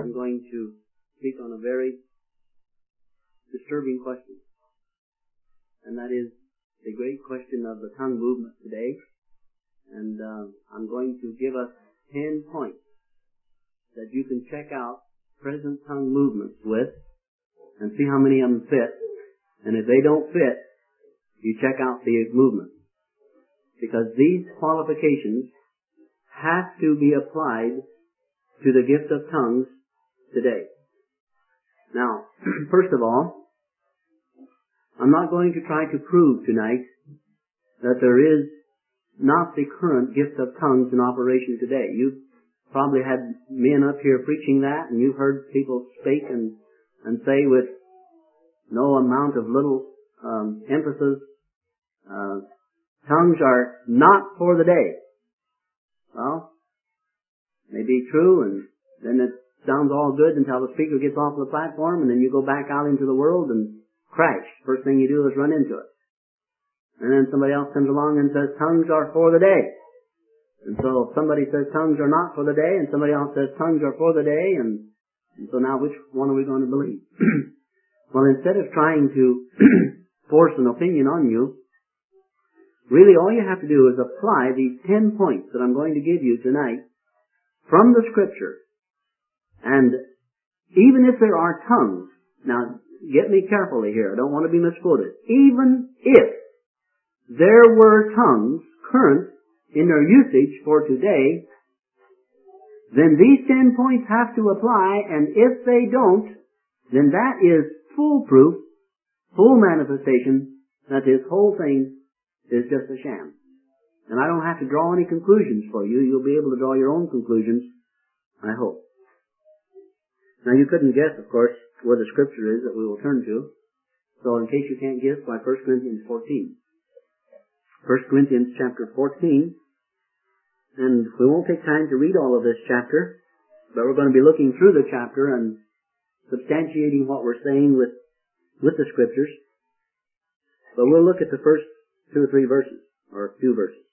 I'm going to speak on a very disturbing question. And that is the great question of the tongue movement today. And I'm going to give us 10 points that you can check out present tongue movements with and see how many of them fit. And if they don't fit, you check out the movement. Because these qualifications have to be applied to the gift of tongues today. Now, first of all, I'm not going to try to prove tonight that there is not the current gift of tongues in operation today. You've probably had men up here preaching that, and you've heard people speak and say with no amount of little emphasis, tongues are not for the day. Well, may be true, and then it sounds all good until the speaker gets off the platform, and then you go back out into the world and crash. First thing you do is run into it. And then somebody else comes along and says tongues are for the day. And so somebody says tongues are not for the day, and somebody else says tongues are for the day, and so now which one are we going to believe? Well, instead of trying to force an opinion on you, really all you have to do is apply these 10 points that I'm going to give you tonight from the Scripture. And even if there are tongues, now get me carefully here, I don't want to be misquoted. Even if there were tongues current in their usage for today, then these 10 points have to apply, and if they don't, then that is full proof, full manifestation that this whole thing is just a sham. And I don't have to draw any conclusions for you. You'll be able to draw your own conclusions, I hope. Now you couldn't guess, of course, where the Scripture is that we will turn to. So in case you can't guess, by 1 Corinthians 14. 1 Corinthians chapter 14. And we won't take time to read all of this chapter, but we're going to be looking through the chapter and substantiating what we're saying with the Scriptures. But we'll look at the first 2 or 3 verses, or a few verses.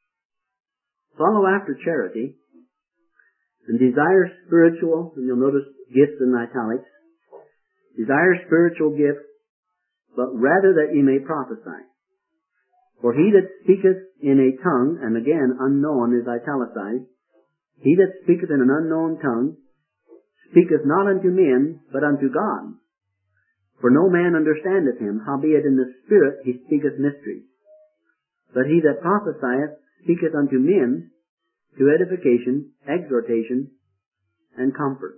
Follow after charity, and desire spiritual, and you'll notice gifts in italics, desire spiritual gifts, but rather that ye may prophesy. For he that speaketh in a tongue, and again unknown is italicized, he that speaketh in an unknown tongue speaketh not unto men, but unto God. For no man understandeth him, howbeit in the Spirit he speaketh mysteries. But he that prophesieth speaketh unto men to edification, exhortation, and comfort.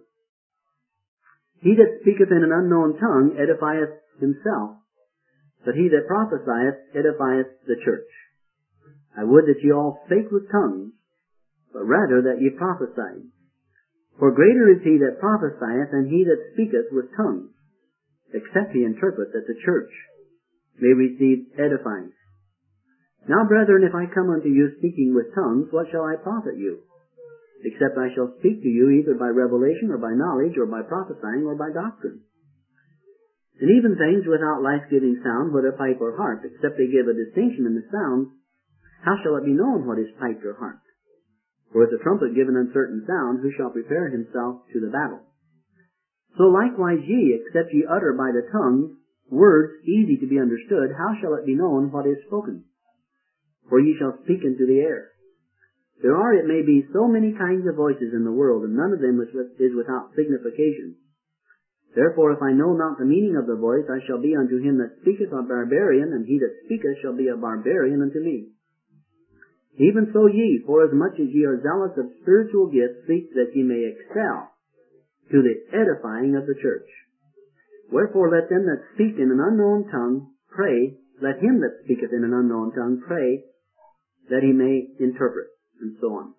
He that speaketh in an unknown tongue edifieth himself, but he that prophesieth edifieth the church. I would that ye all spake with tongues, but rather that ye prophesied. For greater is he that prophesieth than he that speaketh with tongues, except he interpret, that the church may receive edifying. Now, brethren, if I come unto you speaking with tongues, what shall I profit you? Except I shall speak to you either by revelation, or by knowledge, or by prophesying, or by doctrine. And even things without life-giving sound, whether pipe or harp, except they give a distinction in the sound, how shall it be known what is piped or harped? For if the trumpet give an uncertain sound, who shall prepare himself to the battle? So likewise ye, except ye utter by the tongue words easy to be understood, how shall it be known what is spoken? For ye shall speak into the air. There are, it may be, so many kinds of voices in the world, and none of them is without signification. Therefore, if I know not the meaning of the voice, I shall be unto him that speaketh a barbarian, and he that speaketh shall be a barbarian unto me. Even so ye, forasmuch as ye are zealous of spiritual gifts, seek that ye may excel to the edifying of the church. Wherefore let them that speak in an unknown tongue pray, let him that speaketh in an unknown tongue pray, that he may interpret, and so on.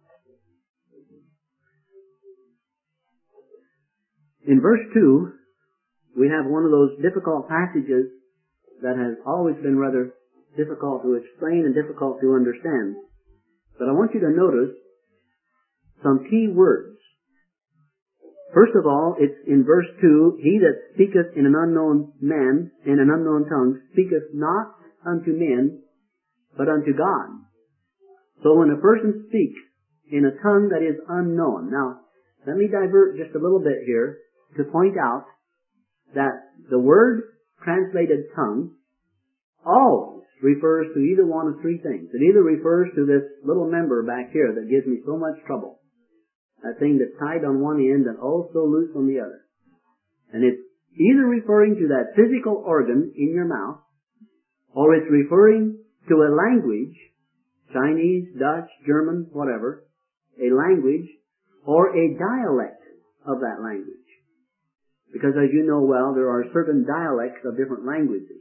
In verse 2, we have one of those difficult passages that has always been rather difficult to explain and difficult to understand. But I want you to notice some key words. First of all, it's in verse 2, he that speaketh in an unknown man, in an unknown tongue, speaketh not unto men, but unto God. So when a person speaks in a tongue that is unknown, now, let me divert just a little bit here to point out that the word translated tongue always refers to either one of three things. It either refers to this little member back here that gives me so much trouble, that thing that's tied on one end and also loose on the other. And it's either referring to that physical organ in your mouth, or it's referring to a language, Chinese, Dutch, German, whatever, a language or a dialect of that language. Because as you know well, there are certain dialects of different languages.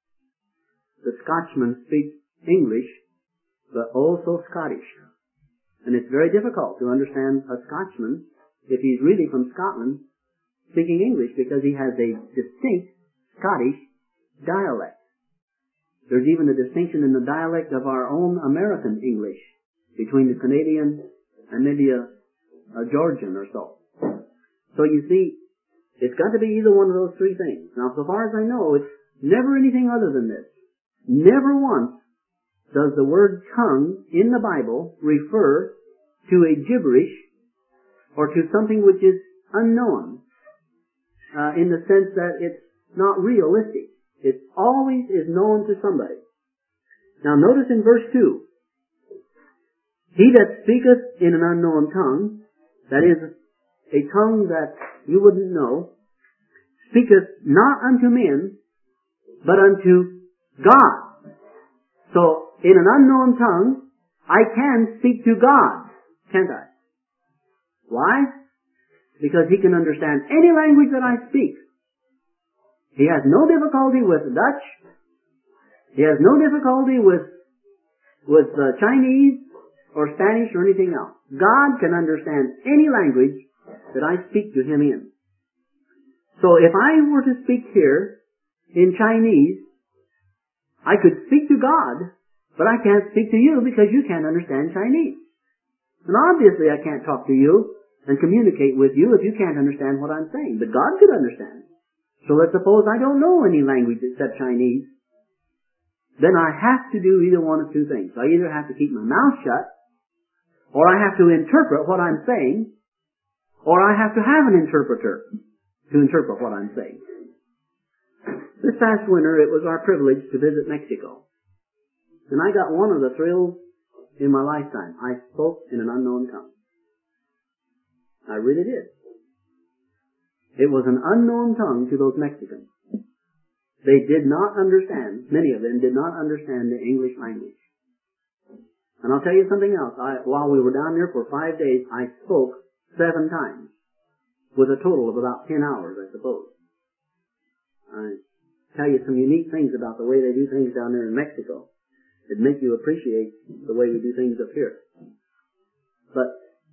The Scotchmen speak English, but also Scottish. And it's very difficult to understand a Scotchman, if he's really from Scotland, speaking English, because he has a distinct Scottish dialect. There's even a distinction in the dialect of our own American English between the Canadian and maybe a Georgian or so. So you see, it's got to be either one of those three things. Now, so far as I know, it's never anything other than this. Never once does the word tongue in the Bible refer to a gibberish or to something which is unknown, in the sense that it's not realistic. It always is known to somebody. Now notice in verse 2, he that speaketh in an unknown tongue, that is, a tongue that you wouldn't know, speaketh not unto men, but unto God. So, in an unknown tongue, I can speak to God, can't I? Why? Because he can understand any language that I speak. He has no difficulty with Dutch. He has no difficulty with Chinese or Spanish or anything else. God can understand any language that I speak to him in. So if I were to speak here in Chinese, I could speak to God, but I can't speak to you because you can't understand Chinese. And obviously I can't talk to you and communicate with you if you can't understand what I'm saying. But God could understand. So let's suppose I don't know any language except Chinese. Then I have to do either one of two things. I either have to keep my mouth shut, or I have to interpret what I'm saying, or I have to have an interpreter to interpret what I'm saying. This past winter, it was our privilege to visit Mexico. And I got one of the thrills in my lifetime. I spoke in an unknown tongue. I really did. It was an unknown tongue to those Mexicans. They did not understand, many of them did not understand the English language. And I'll tell you something else. While we were down there for 5 days, I spoke 7 times, with a total of about 10 hours, I suppose. I tell you some unique things about the way they do things down there in Mexico. It'd make you appreciate the way we do things up here. But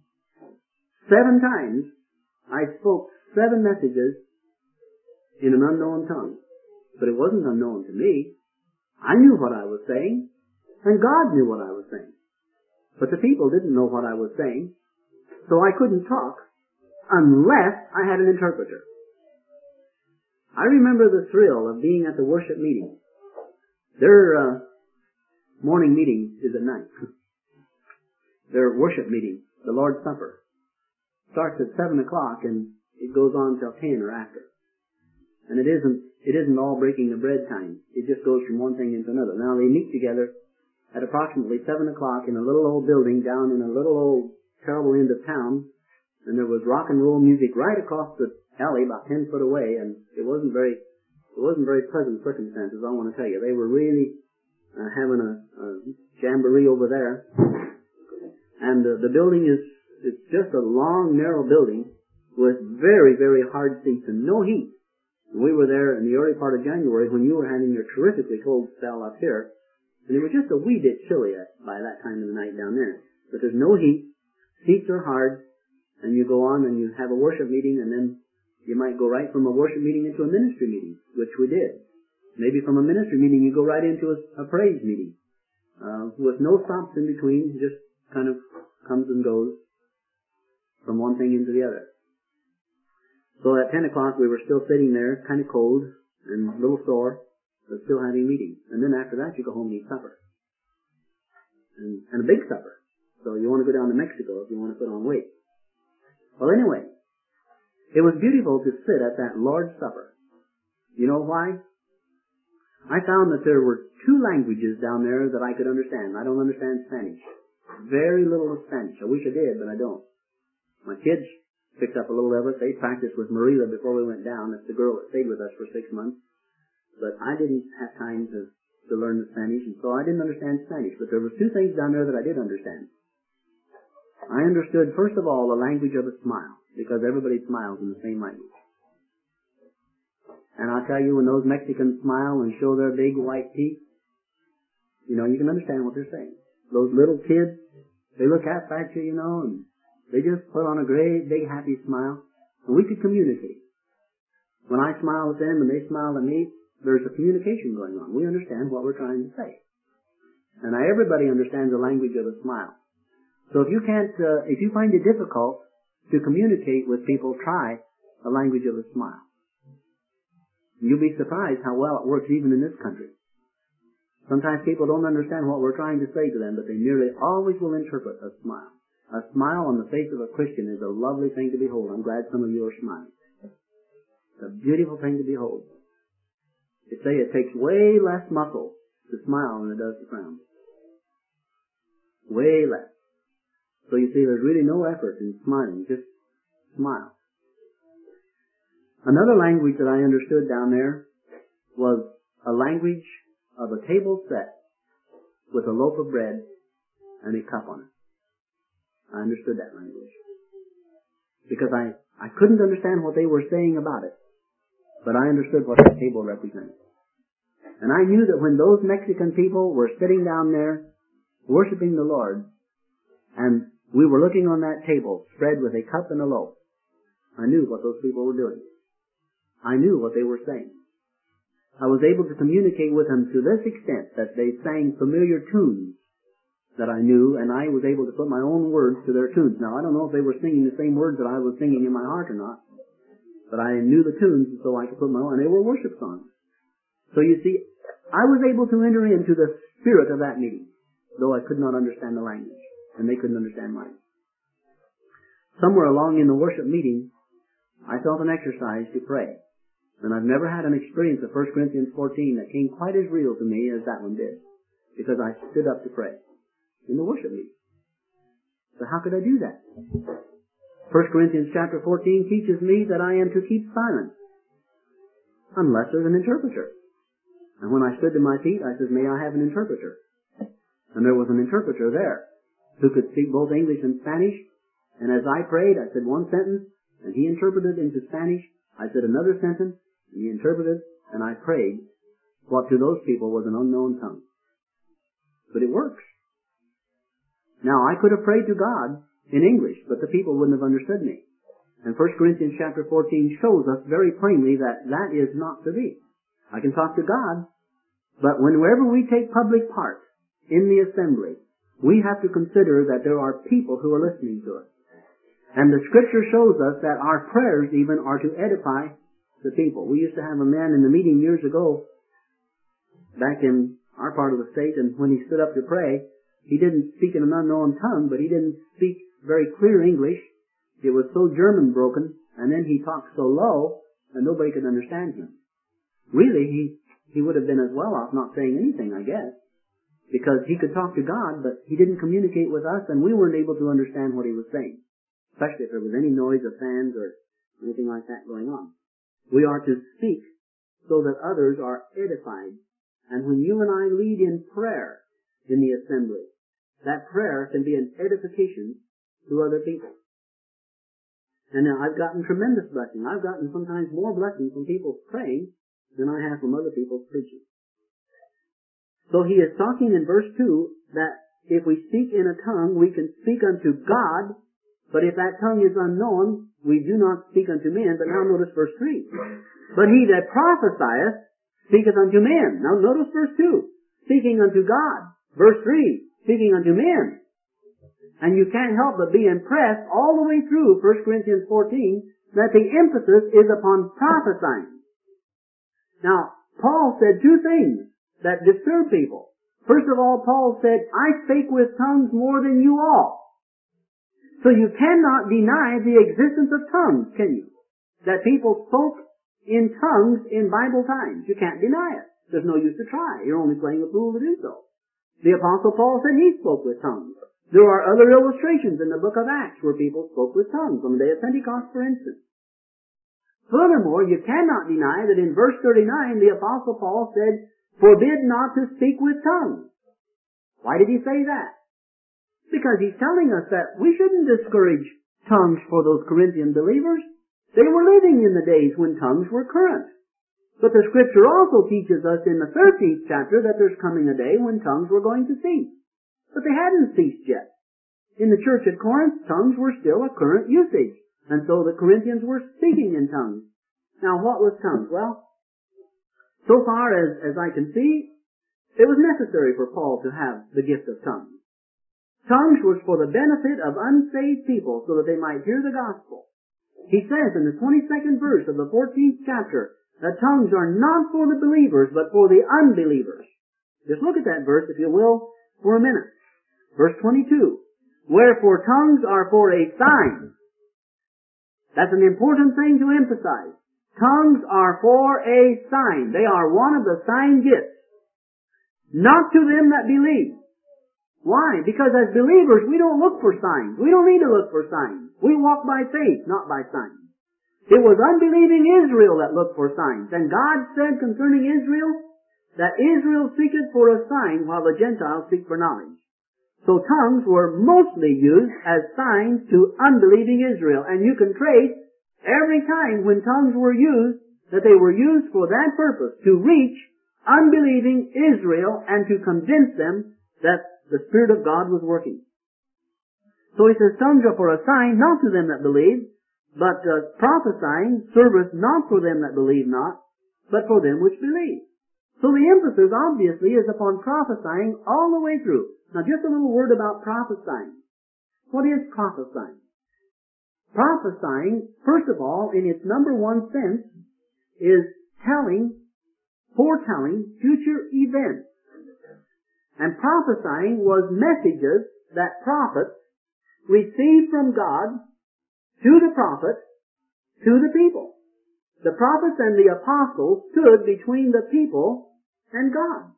7 times, I spoke 7 messages in an unknown tongue. But it wasn't unknown to me. I knew what I was saying, and God knew what I was saying. But the people didn't know what I was saying, so I couldn't talk unless I had an interpreter. I remember the thrill of being at the worship meeting. Their morning meeting is at night. Their worship meeting, the Lord's Supper, starts at 7 o'clock and it goes on till 10 or after. And it isn't all breaking the bread time. It just goes from one thing into another. Now they meet together at approximately 7 o'clock in a little old building down in a little old terrible end of town. And there was rock and roll music right across the alley about 10 foot away, and it wasn't very pleasant circumstances, I want to tell you. They were really having a jamboree over there. And the building it's just a long, narrow building with very, very hard seats and no heat. And we were there in the early part of January when you were having your terrifically cold spell up here. And it was just a wee bit chilly by that time of the night down there. But there's no heat, seats are hard, and you go on and you have a worship meeting, and then you might go right from a worship meeting into a ministry meeting, which we did. Maybe from a ministry meeting you go right into a praise meeting, with no stops in between, just kind of comes and goes from one thing into the other. So at 10 o'clock we were still sitting there, kind of cold and a little sore, but still having meetings. And then after that you go home and eat supper. And a big supper. So you want to go down to Mexico if you want to put on weight. Well, anyway, it was beautiful to sit at that Lord's Supper. You know why? I found that there were two languages down there that I could understand. I don't understand Spanish. Very little of Spanish. I wish I did, but I don't. My kids picked up a little of it. They practiced with Marila before we went down. That's the girl that stayed with us for 6 months. But I didn't have time to learn the Spanish, and so I didn't understand Spanish. But there were two things down there that I did understand. I understood, first of all, the language of a smile, because everybody smiles in the same language. And I'll tell you, when those Mexicans smile and show their big white teeth, you know, you can understand what they're saying. Those little kids, they look up at you, you know, and they just put on a great, big, happy smile. And we could communicate. When I smile at them and they smile at me, there's a communication going on. We understand what we're trying to say. And now everybody understands the language of a smile. So if you find it difficult to communicate with people, try the language of a smile. You'll be surprised how well it works even in this country. Sometimes people don't understand what we're trying to say to them, but they nearly always will interpret a smile. A smile on the face of a Christian is a lovely thing to behold. I'm glad some of you are smiling. It's a beautiful thing to behold. They say it takes way less muscle to smile than it does to frown. Way less. So you see, there's really no effort in smiling, just smile. Another language that I understood down there was a language of a table set with a loaf of bread and a cup on it. I understood that language. Because I couldn't understand what they were saying about it, but I understood what the table represented. And I knew that when those Mexican people were sitting down there worshiping the Lord, and we were looking on that table spread with a cup and a loaf, I knew what those people were doing. I knew what they were saying. I was able to communicate with them to this extent that they sang familiar tunes that I knew, and I was able to put my own words to their tunes. Now, I don't know if they were singing the same words that I was singing in my heart or not, but I knew the tunes, so I could put my own, and they were worship songs. So you see, I was able to enter into the spirit of that meeting, though I could not understand the language, and they couldn't understand mine. Somewhere along in the worship meeting, I felt an exercise to pray. And I've never had an experience of 1 Corinthians 14 that came quite as real to me as that one did, because I stood up to pray in the worship meeting. So how could I do that? 1 Corinthians chapter 14 teaches me that I am to keep silent unless there's an interpreter. And when I stood to my feet, I said, may I have an interpreter? And there was an interpreter there who could speak both English and Spanish. And as I prayed, I said one sentence, and he interpreted into Spanish. I said another sentence, and he interpreted, and I prayed what to those people was an unknown tongue. But it works. Now, I could have prayed to God in English, but the people wouldn't have understood me. And 1 Corinthians chapter 14 shows us very plainly that that is not to be. I can talk to God, but whenever we take public part in the assembly, we have to consider that there are people who are listening to us. And the Scripture shows us that our prayers even are to edify the people. We used to have a man in the meeting years ago, back in our part of the state, and when he stood up to pray, he didn't speak in an unknown tongue, but he didn't speak very clear English. It was so German broken, and then he talked so low that nobody could understand him. Really, he would have been as well off not saying anything, I guess, because he could talk to God, but he didn't communicate with us, and we weren't able to understand what he was saying, especially if there was any noise of fans or anything like that going on. We are to speak so that others are edified. And when you and I lead in prayer in the assembly, that prayer can be an edification to other people. And now I've gotten tremendous blessing. I've gotten sometimes more blessing from people praying than I have from other people preaching. So he is talking in verse 2 that if we speak in a tongue, we can speak unto God, but if that tongue is unknown, we do not speak unto men. But now notice verse 3. But he that prophesieth speaketh unto men. Now notice verse 2. Speaking unto God. Verse 3. Speaking unto men. And you can't help but be impressed all the way through 1 Corinthians 14 that the emphasis is upon prophesying. Now, Paul said two things that disturb people. First of all, Paul said, I spake with tongues more than you all. So you cannot deny the existence of tongues, can you? That people spoke in tongues in Bible times. You can't deny it. There's no use to try. You're only playing a fool to do so. The Apostle Paul said he spoke with tongues. There are other illustrations in the book of Acts where people spoke with tongues, on the day of Pentecost, for instance. Furthermore, you cannot deny that in verse 39 the Apostle Paul said, "Forbid not to speak with tongues." Why did he say that? Because he's telling us that we shouldn't discourage tongues for those Corinthian believers. They were living in the days when tongues were current. But the Scripture also teaches us in the 13th chapter that there's coming a day when tongues were going to cease. But they hadn't ceased yet. In the church at Corinth, tongues were still a current usage. And so the Corinthians were speaking in tongues. Now what was tongues? Well, so far as I can see, it was necessary for Paul to have the gift of tongues. Tongues was for the benefit of unsaved people so that they might hear the gospel. He says in the 22nd verse of the 14th chapter that tongues are not for the believers but for the unbelievers. Just look at that verse, if you will, for a minute. Verse 22. Wherefore tongues are for a sign. That's an important thing to emphasize. Tongues are for a sign. They are one of the sign gifts. Not to them that believe. Why? Because as believers, we don't look for signs. We don't need to look for signs. We walk by faith, not by signs. It was unbelieving Israel that looked for signs. And God said concerning Israel, that Israel seeketh for a sign while the Gentiles seek for knowledge. So tongues were mostly used as signs to unbelieving Israel. And you can trace every time when tongues were used, that they were used for that purpose, to reach unbelieving Israel and to convince them that the Spirit of God was working. So he says, tongues are for a sign, not to them that believe, but prophesying serveth not for them that believe not, but for them which believe. So the emphasis obviously is upon prophesying all the way through. Now just a little word about prophesying. What is prophesying? Prophesying, first of all, in its number one sense, is foretelling future events. And prophesying was messages that prophets received from God to the prophet, to the people. The prophets and the apostles stood between the people and God.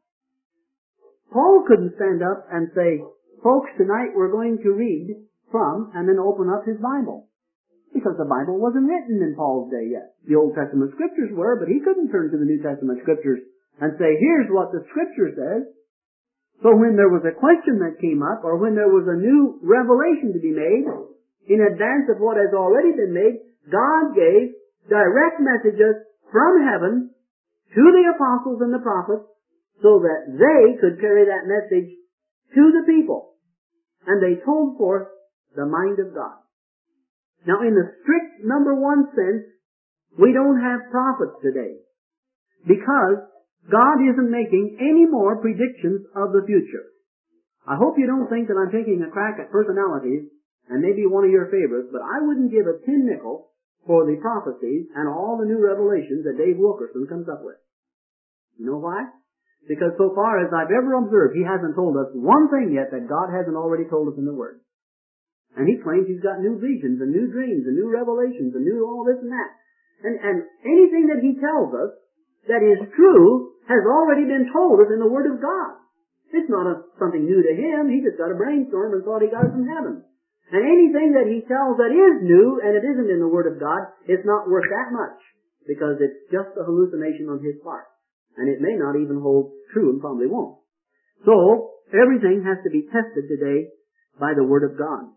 Paul couldn't stand up and say, folks, tonight we're going to read from, and then open up his Bible. Because the Bible wasn't written in Paul's day yet. The Old Testament Scriptures were, but he couldn't turn to the New Testament Scriptures and say, here's what the Scripture says. So when there was a question that came up, or when there was a new revelation to be made, in advance of what has already been made, God gave direct messages from heaven to the apostles and the prophets so that they could carry that message to the people. And they told forth the mind of God. Now in the strict number one sense, we don't have prophets today. Because God isn't making any more predictions of the future. I hope you don't think that I'm taking a crack at personalities and maybe one of your favorites, but I wouldn't give a tin nickel for the prophecies and all the new revelations that Dave Wilkerson comes up with. You know why? Because so far as I've ever observed, he hasn't told us one thing yet that God hasn't already told us in the Word. And he claims he's got new visions and new dreams and new revelations and new all this and that. And anything that he tells us that is true has already been told us in the Word of God. It's not something new to him. He just got a brainstorm and thought he got it from heaven. And anything that he tells that is new and it isn't in the Word of God, it's not worth that much because it's just a hallucination on his part. And it may not even hold true and probably won't. So, everything has to be tested today by the Word of God.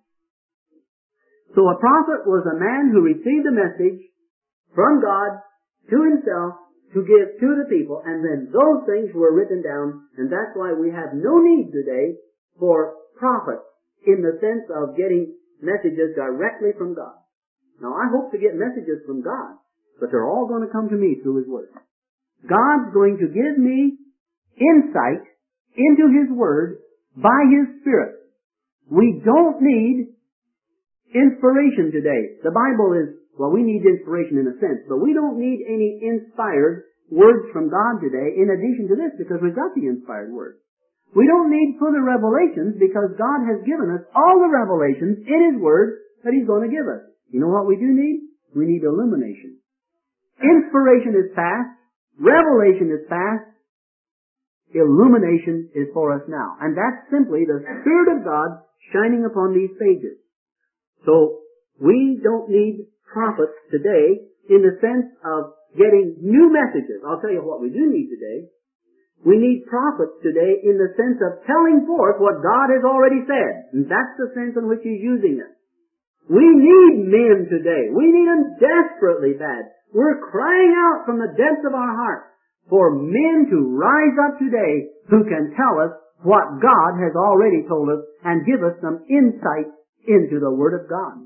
So a prophet was a man who received a message from God to himself to give to the people, and then those things were written down, and that's why we have no need today for prophets in the sense of getting messages directly from God. Now I hope to get messages from God, but they're all going to come to me through His Word. God's going to give me insight into His Word by His Spirit. We don't need inspiration today. The Bible is, well, we need inspiration in a sense, but we don't need any inspired words from God today in addition to this because we've got the inspired Word. We don't need further revelations because God has given us all the revelations in His Word that He's going to give us. You know what we do need? We need illumination. Inspiration is past. Revelation is past. Illumination is for us now. And that's simply the Spirit of God shining upon these pages. So, we don't need prophets today in the sense of getting new messages. I'll tell you what we do need today. We need prophets today in the sense of telling forth what God has already said. And that's the sense in which He's using it. We need men today. We need them desperately bad. We're crying out from the depths of our heart for men to rise up today who can tell us what God has already told us and give us some insight into the Word of God.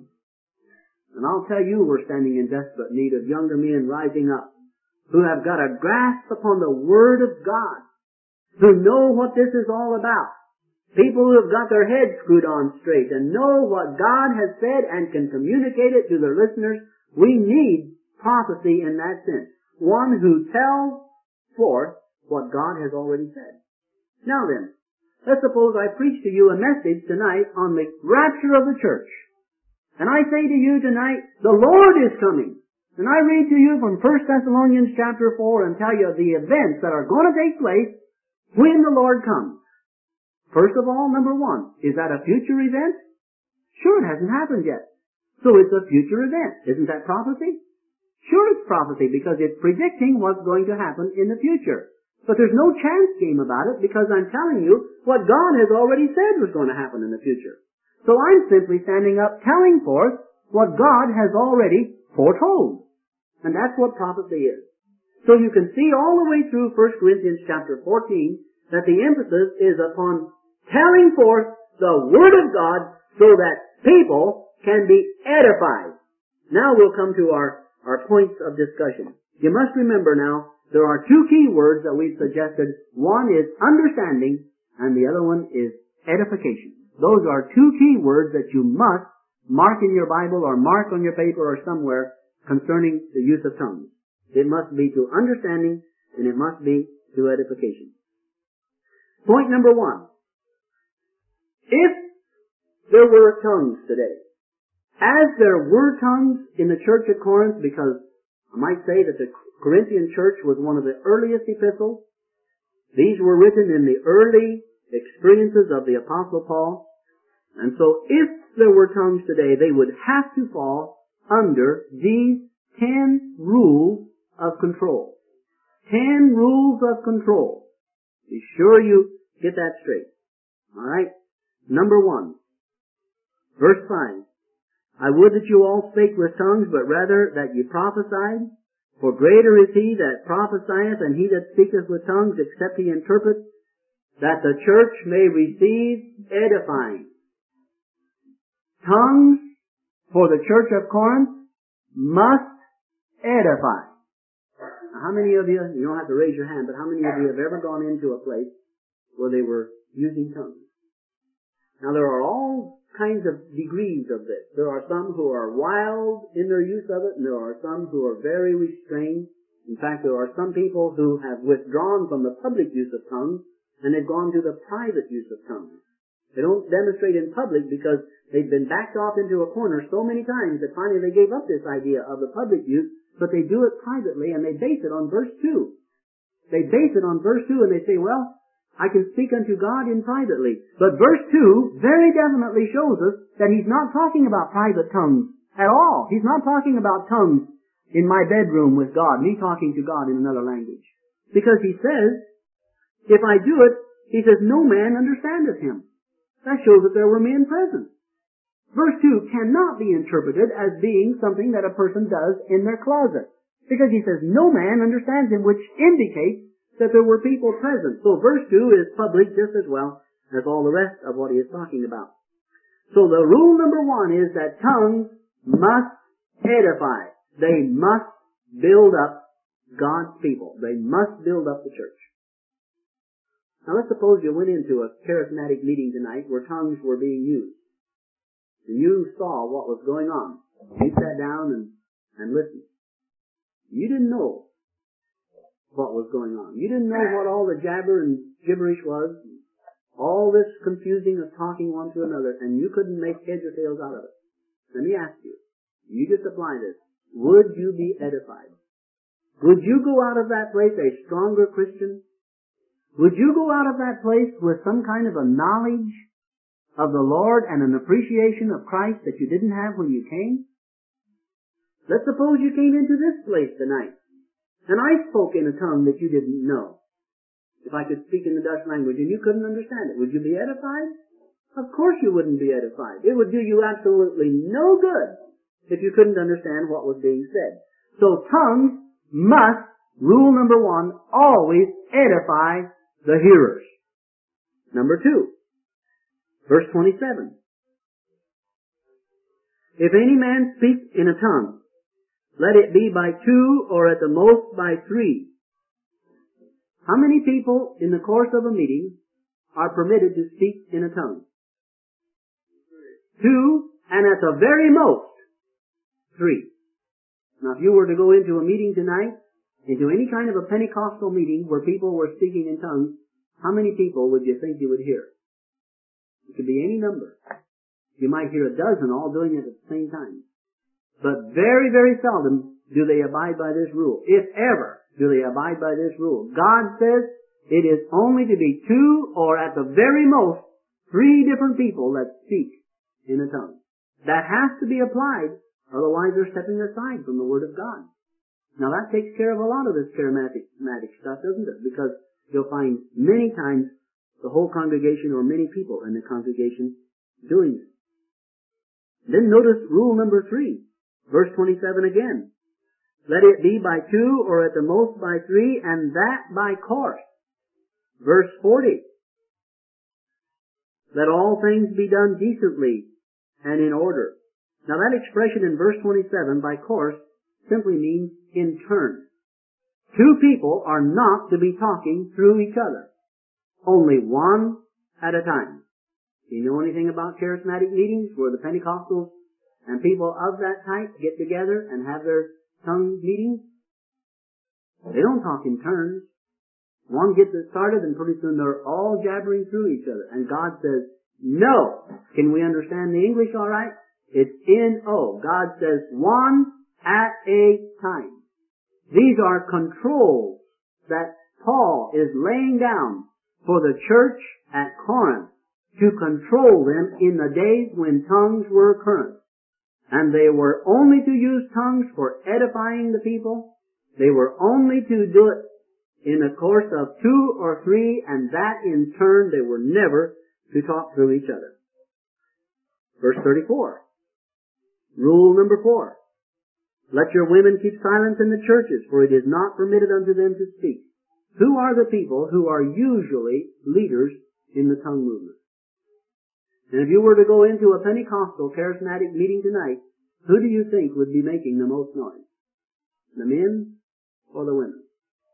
And I'll tell you, we're standing in desperate need of younger men rising up who have got a grasp upon the Word of God, who know what this is all about. People who have got their heads screwed on straight and know what God has said and can communicate it to their listeners. We need prophecy in that sense. One who tells forth what God has already said. Now then, let's suppose I preach to you a message tonight on the rapture of the church. And I say to you tonight, the Lord is coming. And I read to you from 1 Thessalonians chapter 4 and tell you the events that are going to take place when the Lord comes. First of all, number one, is that a future event? Sure, it hasn't happened yet. So it's a future event. Isn't that prophecy? Sure, it's prophecy because it's predicting what's going to happen in the future. But there's no chance game about it because I'm telling you what God has already said was going to happen in the future. So I'm simply standing up telling forth what God has already foretold. And that's what prophecy is. So you can see all the way through 1 Corinthians chapter 14 that the emphasis is upon telling forth the Word of God so that people can be edified. Now we'll come to our points of discussion. You must remember now, there are two key words that we've suggested. One is understanding, and the other one is edification. Those are two key words that you must mark in your Bible or mark on your paper or somewhere concerning the use of tongues. It must be to understanding, and it must be to edification. Point number one. If there were tongues today, as there were tongues in the church at Corinth, because I might say that the Corinthian church was one of the earliest epistles, these were written in the early experiences of the Apostle Paul, and so if there were tongues today, they would have to fall under these 10 rules of control. 10 rules of control. Be sure you get that straight. Alright? Number 1. Verse 5. I would that you all spake with tongues, but rather that ye prophesied. For greater is he that prophesieth and he that speaketh with tongues, except he interpret, that the church may receive edifying. Tongues for the church of Corinth must edify. Now, how many of you don't have to raise your hand, but how many of you have ever gone into a place where they were using tongues? Now there are all kinds of degrees of this. There are some who are wild in their use of it, and there are some who are very restrained. In fact, there are some people who have withdrawn from the public use of tongues, and they've gone to the private use of tongues. They don't demonstrate in public because they've been backed off into a corner so many times that finally they gave up this idea of the public use, but they do it privately, and they base it on verse 2. They base it on verse 2, and they say, well, I can speak unto God in privately. But verse 2 very definitely shows us that he's not talking about private tongues at all. He's not talking about tongues in my bedroom with God, me talking to God in another language. Because he says, if I do it, he says, no man understandeth him. That shows that there were men present. Verse 2 cannot be interpreted as being something that a person does in their closet. Because he says, no man understands him, which indicates that there were people present. So verse 2 is public just as well as all the rest of what he is talking about. So the rule number 1 is that tongues must edify. They must build up God's people. They must build up the church. Now let's suppose you went into a charismatic meeting tonight where tongues were being used. And you saw what was going on. You sat down and listened. You didn't know what was going on. You didn't know what all the jabber and gibberish was. All this confusing of talking one to another, and you couldn't make heads or tails out of it. Let me ask you, you just apply this. Would you be edified? Would you go out of that place a stronger Christian? Would you go out of that place with some kind of a knowledge of the Lord and an appreciation of Christ that you didn't have when you came? Let's suppose you came into this place tonight, and I spoke in a tongue that you didn't know. If I could speak in the Dutch language and you couldn't understand it, would you be edified? Of course you wouldn't be edified. It would do you absolutely no good if you couldn't understand what was being said. So tongues must, rule number 1, always edify the hearers. Number 2, verse 27. If any man speak in a tongue, let it be by 2 or at the most by 3. How many people in the course of a meeting are permitted to speak in a tongue? 2, and at the very most, 3. Now if you were to go into a meeting tonight, into any kind of a Pentecostal meeting where people were speaking in tongues, how many people would you think you would hear? It could be any number. You might hear a dozen all doing it at the same time. But very, very seldom do they abide by this rule. If ever do they abide by this rule. God says it is only to be 2 or at the very most 3 different people that speak in a tongue. That has to be applied, otherwise they're stepping aside from the Word of God. Now that takes care of a lot of this charismatic stuff, doesn't it? Because you'll find many times the whole congregation or many people in the congregation doing it. Then notice rule number 3, verse 27 again. Let it be by 2 or at the most by 3, and that by course. Verse 40. Let all things be done decently and in order. Now that expression in verse 27, by course, simply means in turn. 2 people are not to be talking through each other. Only one at a time. Do you know anything about charismatic meetings where the Pentecostals and people of that type get together and have their tongue meetings? They don't talk in turns. One gets it started and pretty soon they're all jabbering through each other. And God says, no. Can we understand the English all right? It's N-O. God says one at a time. These are controls that Paul is laying down for the church at Corinth to control them in the days when tongues were current. And they were only to use tongues for edifying the people. They were only to do it in a course of 2 or 3, and that in turn they were never to talk through each other. Verse 34. Rule number 4. Let your women keep silence in the churches, for it is not permitted unto them to speak. Who are the people who are usually leaders in the tongue movement? And if you were to go into a Pentecostal charismatic meeting tonight, who do you think would be making the most noise? The men or the women?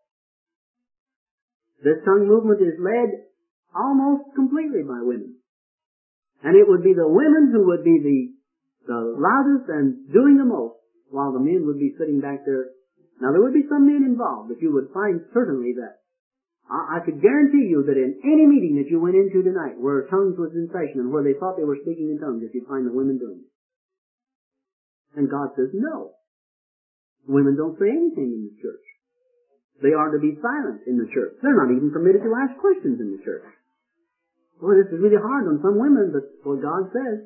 This tongue movement is led almost completely by women. And it would be the women who would be the loudest and doing the most, while the men would be sitting back there. Now there would be some men involved, but you would find certainly that. I could guarantee you that in any meeting that you went into tonight where tongues was in session and where they thought they were speaking in tongues, that you'd find the women doing it. And God says no. Women don't say anything in the church. They are to be silent in the church. They're not even permitted to ask questions in the church. Well, this is really hard on some women, but what God says.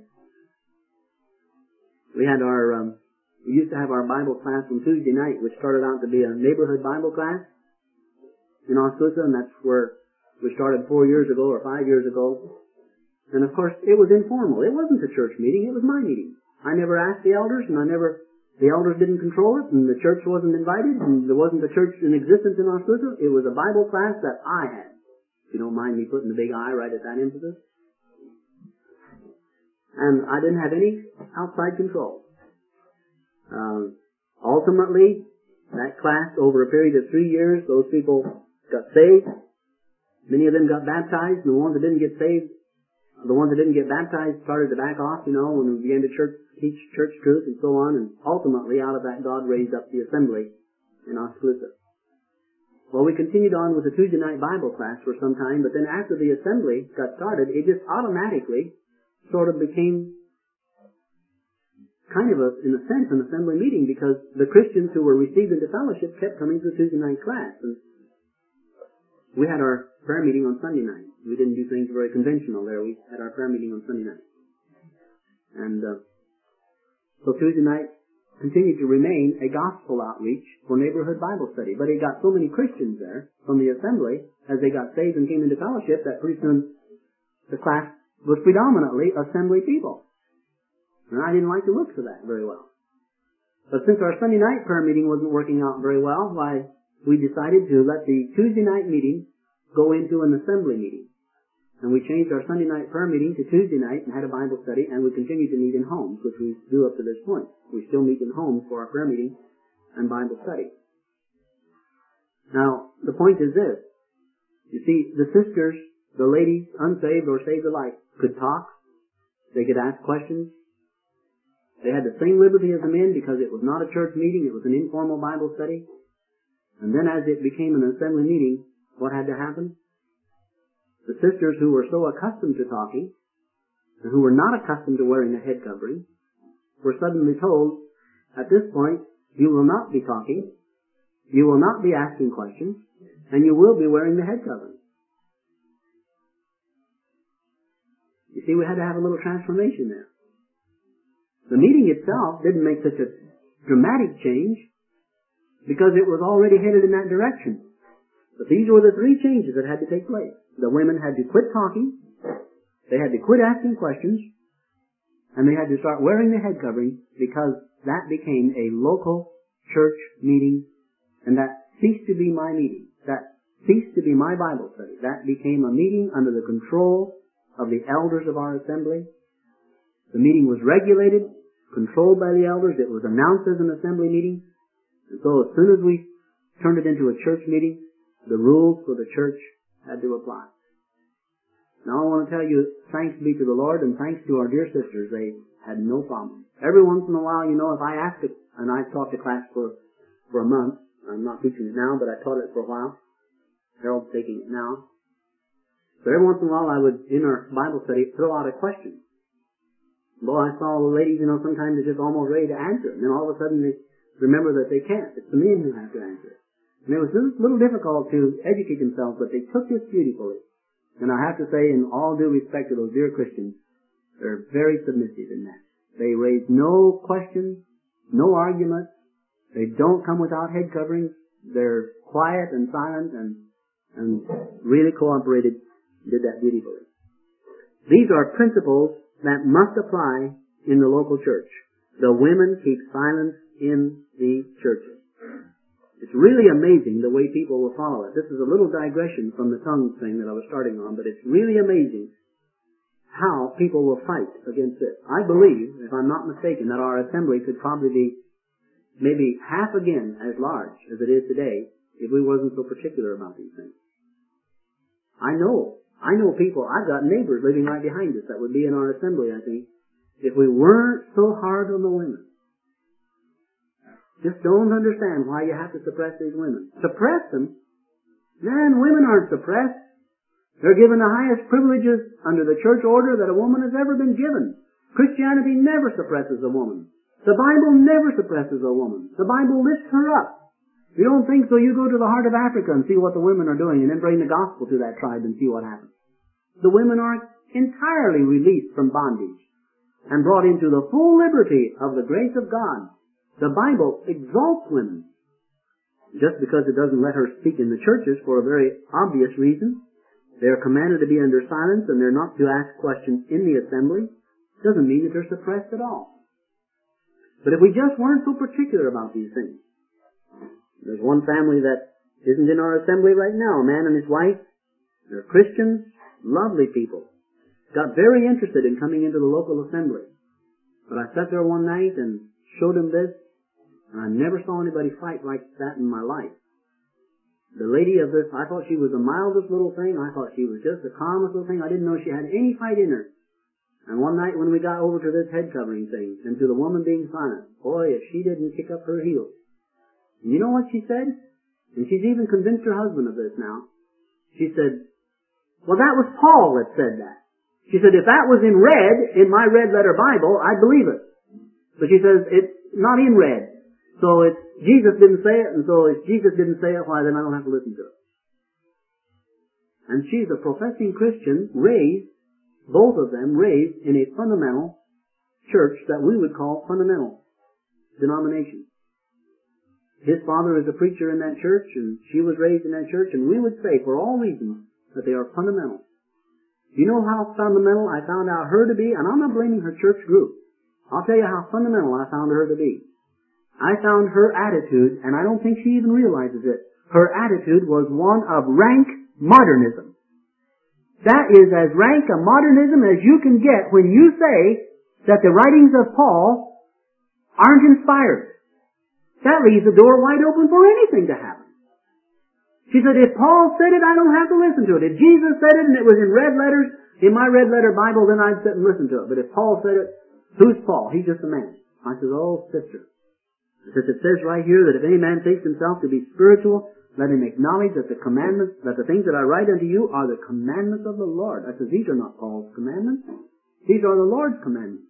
We used to have our Bible class on Tuesday night, which started out to be a neighborhood Bible class in Oskaloosa, and that's where we started 4 years ago or 5 years ago. And of course, it was informal. It wasn't a church meeting. It was my meeting. I never asked the elders, and the elders didn't control it, and the church wasn't invited, and there wasn't a church in existence in Oskaloosa. It was a Bible class that I had. If you don't mind me putting the big I right at that emphasis. And I didn't have any outside control. Ultimately, that class, over a period of 3 years, those people got saved. Many of them got baptized, and the ones that didn't get saved, the ones that didn't get baptized started to back off, when we began to teach church truth and so on, and ultimately out of that God raised up the assembly in Oskaloosa. Well, we continued on with the Tuesday night Bible class for some time, but then after the assembly got started, it just automatically sort of became kind of, in a sense, an assembly meeting, because the Christians who were received into fellowship kept coming to the Tuesday night class. And we had our prayer meeting on Sunday night. We didn't do things very conventional there. We had our prayer meeting on Sunday night. And so Tuesday night continued to remain a gospel outreach for neighborhood Bible study. But it got so many Christians there from the assembly as they got saved and came into fellowship that pretty soon the class was predominantly assembly people. And I didn't like the looks of that very well. But since our Sunday night prayer meeting wasn't working out very well, why, we decided to let the Tuesday night meeting go into an assembly meeting. And we changed our Sunday night prayer meeting to Tuesday night and had a Bible study, and we continued to meet in homes, which we do up to this point. We still meet in homes for our prayer meeting and Bible study. Now, the point is this. You see, the sisters, the ladies, unsaved or saved alike, could talk. They could ask questions. They had the same liberty as the men because it was not a church meeting, it was an informal Bible study. And then as it became an assembly meeting, what had to happen? The sisters who were so accustomed to talking, and who were not accustomed to wearing a head covering, were suddenly told, at this point, you will not be talking, you will not be asking questions, and you will be wearing the head covering. You see, we had to have a little transformation there. The meeting itself didn't make such a dramatic change because it was already headed in that direction. But these were the three changes that had to take place. The women had to quit talking, they had to quit asking questions, and they had to start wearing the head covering because that became a local church meeting, and that ceased to be my meeting. That ceased to be my Bible study. That became a meeting under the control of the elders of our assembly. The meeting was regulated, controlled by the elders. It was announced as an assembly meeting. And so as soon as we turned it into a church meeting, the rules for the church had to apply. Now I want to tell you, thanks be to the Lord and thanks to our dear sisters, they had no problem. Every once in a while, if I ask it, and I've taught the class for a month, I'm not teaching it now, but I taught it for a while. Harold's taking it now. So every once in a while I would, in our Bible study, throw out a question. Boy, I saw the ladies, sometimes they're just almost ready to answer it. And then all of a sudden they remember that they can't. It's the men who have to answer it. And it was a little difficult to educate themselves, but they took this beautifully. And I have to say, in all due respect to those dear Christians, they're very submissive in that. They raise no questions, no arguments. They don't come without head coverings. They're quiet and silent and really cooperated, did that beautifully. These are principles that must apply in the local church. The women keep silence in the churches. It's really amazing the way people will follow it. This is a little digression from the tongues thing that I was starting on, but it's really amazing how people will fight against this. I believe, if I'm not mistaken, that our assembly could probably be maybe half again as large as it is today if we wasn't so particular about these things. I know people, I've got neighbors living right behind us that would be in our assembly, I think, if we weren't so hard on the women. Just don't understand why you have to suppress these women. Suppress them? Man, women aren't suppressed. They're given the highest privileges under the church order that a woman has ever been given. Christianity never suppresses a woman. The Bible never suppresses a woman. The Bible lifts her up. If you don't think so, you go to the heart of Africa and see what the women are doing and then bring the gospel to that tribe and see what happens. The women are entirely released from bondage and brought into the full liberty of the grace of God. The Bible exalts women. Just because it doesn't let her speak in the churches for a very obvious reason. They're commanded to be under silence and they're not to ask questions in the assembly. Doesn't mean that they're suppressed at all. But if we just weren't so particular about these things. There's one family that isn't in our assembly right now, a man and his wife. They're Christians, lovely people. Got very interested in coming into the local assembly. But I sat there one night and showed them this. And I never saw anybody fight like that in my life. The lady of this, I thought she was the mildest little thing. I thought she was just the calmest little thing. I didn't know she had any fight in her. And one night when we got over to this head covering thing, and to the woman being silent, boy, if she didn't kick up her heels. And you know what she said? And she's even convinced her husband of this now. She said, well, that was Paul that said that. She said, if that was in red, in my red letter Bible, I'd believe it. But she says, it's not in red. So it's, Jesus didn't say it, and so if Jesus didn't say it, why then I don't have to listen to it. And she's a professing Christian, raised, both of them raised in a fundamental church that we would call fundamental denomination. His father is a preacher in that church, and she was raised in that church, and we would say, for all reasons, that they are fundamental. You know how fundamental I found out her to be? And I'm not blaming her church group. I'll tell you how fundamental I found her to be. I found her attitude, and I don't think she even realizes it, her attitude was one of rank modernism. That is as rank a modernism as you can get when you say that the writings of Paul aren't inspired. That leaves the door wide open for anything to happen. She said, if Paul said it, I don't have to listen to it. If Jesus said it and it was in red letters, in my red letter Bible, then I'd sit and listen to it. But if Paul said it, who's Paul? He's just a man. I said, oh, sister. I said, it says right here that if any man thinks himself to be spiritual, let him acknowledge that the commandments, that the things that I write unto you are the commandments of the Lord. I said, these are not Paul's commandments. These are the Lord's commandments.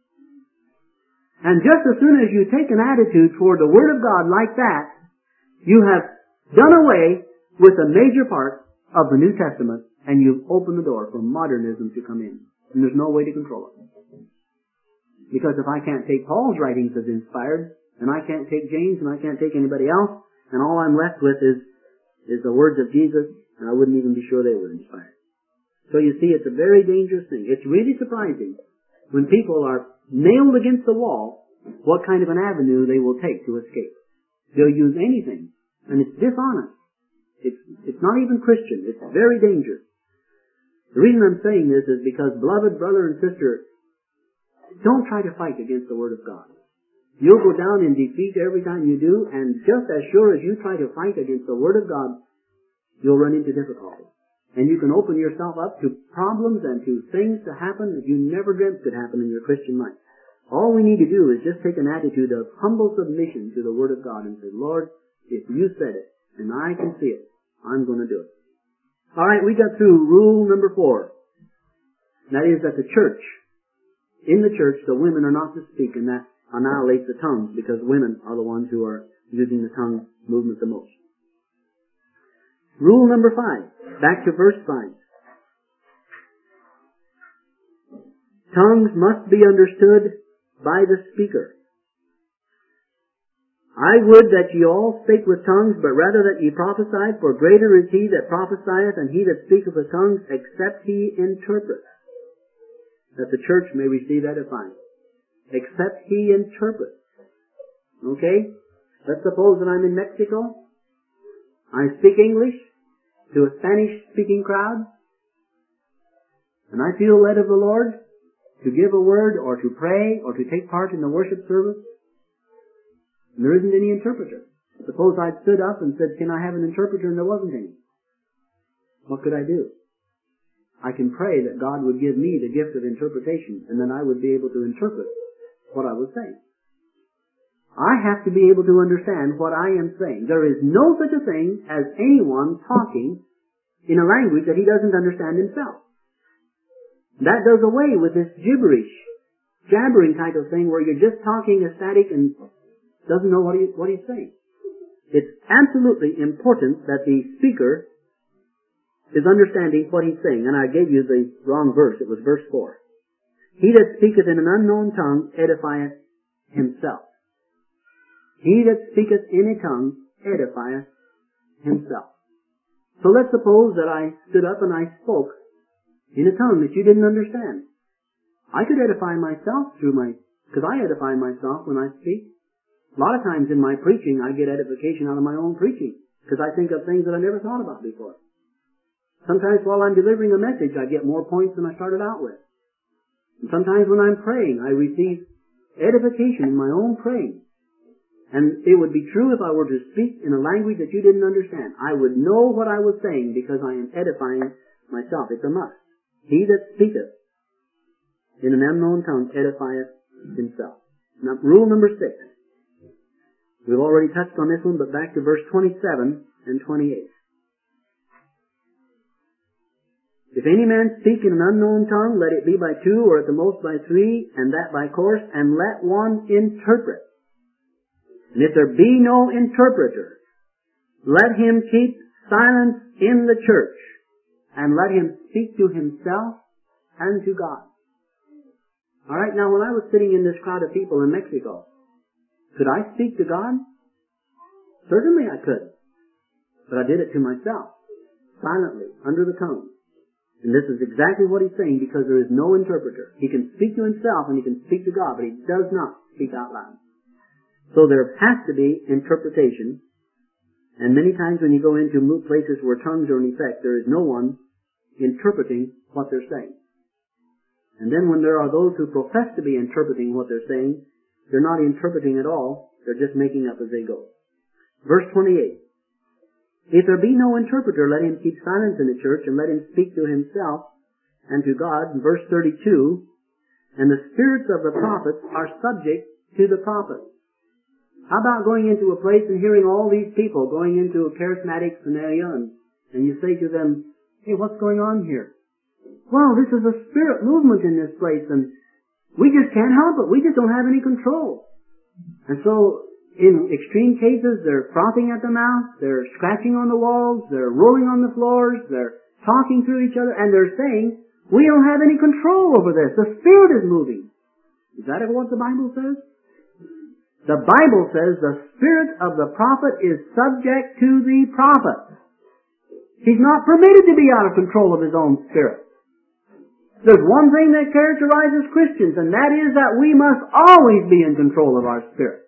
And just as soon as you take an attitude toward the Word of God like that, you have done away with a major part of the New Testament, and you've opened the door for modernism to come in. And there's no way to control it. Because if I can't take Paul's writings as inspired, and I can't take James, and I can't take anybody else, and all I'm left with is the words of Jesus, and I wouldn't even be sure they were inspired. So you see, it's a very dangerous thing. It's really surprising when people are nailed against the wall, what kind of an avenue they will take to escape. They'll use anything, and it's dishonest. It's not even Christian. It's very dangerous. The reason I'm saying this is because, beloved brother and sister, don't try to fight against the Word of God. You'll go down in defeat every time you do, and just as sure as you try to fight against the Word of God, you'll run into difficulty. And you can open yourself up to problems and to things to happen that you never dreamt could happen in your Christian life. All we need to do is just take an attitude of humble submission to the Word of God and say, Lord, if you said it, and I can see it, I'm going to do it. All right, we got through rule number 4. That is that the church, in the church, the women are not to speak, and that annihilates the tongues, because women are the ones who are using the tongue movement the most. Rule number 5, back to verse 5. Tongues must be understood by the speaker. I would that ye all spake with tongues, but rather that ye prophesied, for greater is he that prophesieth, and he that speaketh with tongues, except he interpret. That the church may receive edifying. Except he interpret. Okay? Let's suppose that I'm in Mexico. I speak English to a Spanish-speaking crowd, and I feel led of the Lord to give a word, or to pray, or to take part in the worship service. And there isn't any interpreter. Suppose I'd stood up and said, can I have an interpreter, and there wasn't any. What could I do? I can pray that God would give me the gift of interpretation, and then I would be able to interpret what I was saying. I have to be able to understand what I am saying. There is no such a thing as anyone talking in a language that he doesn't understand himself. That does away with this gibberish, jabbering kind of thing where you're just talking static and doesn't know what he's saying. It's absolutely important that the speaker is understanding what he's saying. And I gave you the wrong verse. It was verse 4. He that speaketh in an unknown tongue edifieth himself. He that speaketh in a tongue edifieth himself. So let's suppose that I stood up and I spoke in a tongue that you didn't understand. I could edify myself because I edify myself when I speak. A lot of times in my preaching, I get edification out of my own preaching because I think of things that I never thought about before. Sometimes while I'm delivering a message, I get more points than I started out with. And sometimes when I'm praying, I receive edification in my own praying. And it would be true if I were to speak in a language that you didn't understand. I would know what I was saying because I am edifying myself. It's a must. He that speaketh in an unknown tongue edifieth himself. Now, rule number 6. We've already touched on this one, but back to verse 27. and 28. If any man speak in an unknown tongue, let it be by 2 or at the most by 3, and that by course, and let one interpret. And if there be no interpreter, let him keep silence in the church, and let him speak to himself and to God. Alright, now when I was sitting in this crowd of people in Mexico, could I speak to God? Certainly I could. But I did it to myself, silently, under the tongue. And this is exactly what he's saying, because there is no interpreter. He can speak to himself and he can speak to God, but he does not speak out loud. So there has to be interpretation. And many times when you go into places where tongues are in effect, there is no one interpreting what they're saying. And then when there are those who profess to be interpreting what they're saying, they're not interpreting at all. They're just making up as they go. Verse 28. If there be no interpreter, let him keep silence in the church, and let him speak to himself and to God. In verse 32, and the spirits of the prophets are subject to the prophets. How about going into a place and hearing all these people going into a charismatic scenario, and you say to them, hey, what's going on here? Well, this is a spirit movement in this place, and we just can't help it. We just don't have any control. And so, in extreme cases, they're frothing at the mouth, they're scratching on the walls, they're rolling on the floors, they're talking through each other, and they're saying, we don't have any control over this. The Spirit is moving. Is that what the Bible says? The Bible says the spirit of the prophet is subject to the prophet. He's not permitted to be out of control of his own spirit. There's one thing that characterizes Christians, and that is that we must always be in control of our spirit.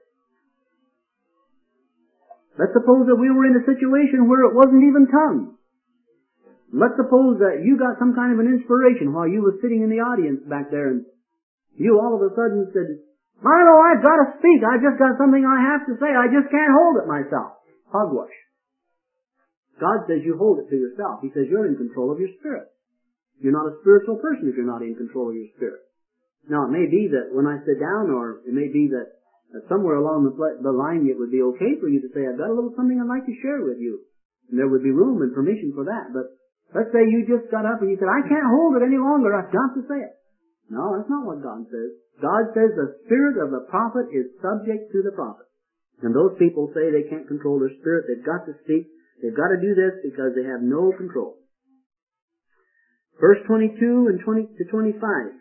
Let's suppose that we were in a situation where it wasn't even tongues. Let's suppose that you got some kind of an inspiration while you were sitting in the audience back there, and you all of a sudden said, Milo, I've got to speak. I've just got something I have to say. I just can't hold it myself. Hogwash. God says you hold it to yourself. He says you're in control of your spirit. You're not a spiritual person if you're not in control of your spirit. Now, it may be that when I sit down, or it may be that somewhere along the line it would be okay for you to say, I've got a little something I'd like to share with you. And there would be room and permission for that. But let's say you just got up and you said, I can't hold it any longer. I've got to say it. No, that's not what God says. God says the spirit of the prophet is subject to the prophet. And those people say they can't control their spirit. They've got to speak. They've got to do this because they have no control. Verse 22 and 20 to 25.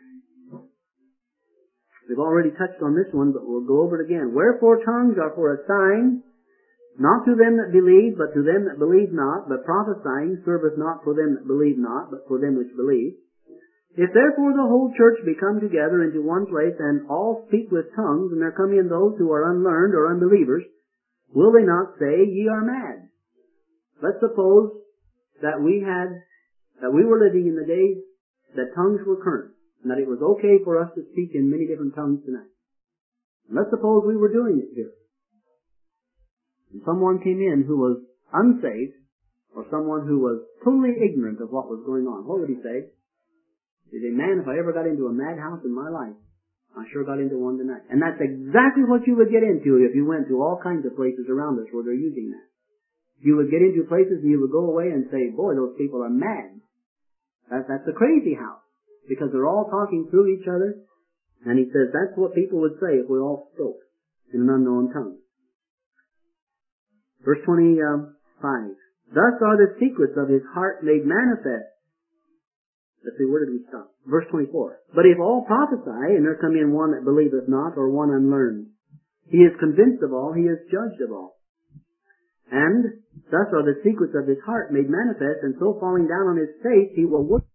We've already touched on this one, but we'll go over it again. Wherefore tongues are for a sign, not to them that believe, but to them that believe not. But prophesying serveth not for them that believe not, but for them which believe. If therefore the whole church be come together into one place, and all speak with tongues, and there come in those who are unlearned or unbelievers, will they not say, ye are mad? Let's suppose that we were living in the days that tongues were current, and that it was okay for us to speak in many different tongues tonight. And let's suppose we were doing it here. And someone came in who was unsaved, or someone who was totally ignorant of what was going on. What would he say? He'd say, man, if I ever got into a madhouse in my life, I sure got into one tonight. And that's exactly what you would get into if you went to all kinds of places around us where they're using that. You would get into places and you would go away and say, boy, those people are mad. That's a crazy house. Because they're all talking through each other. And he says that's what people would say if we all spoke in an unknown tongue. Verse 25. Thus are the secrets of his heart made manifest. Let's see, where did we stop? Verse 24. But if all prophesy, and there come in one that believeth not, or one unlearned, he is convinced of all, he is judged of all. And thus are the secrets of his heart made manifest, and so falling down on his face, he will worship